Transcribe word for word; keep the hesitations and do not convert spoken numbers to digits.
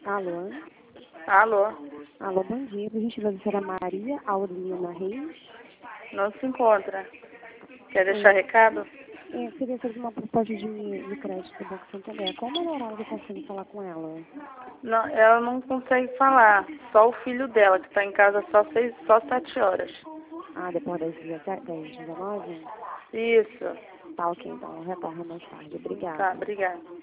Alô? Alô? Alô, bom dia. Por gentileza, a senhora Maria Aurelina Reis. Não se encontra. Quer deixar recado? É, queria fazer uma proposta de, de crédito do Banco Santander. Qual o melhor hora que eu consigo falar com ela? Não, ela não consegue falar. Só o filho dela, que está em casa só, seis, só sete horas. Ah, depois das dezessete, das dezenove? Isso. Tá, ok, então eu retorno mais tarde. Tá, Obrigada. obrigada.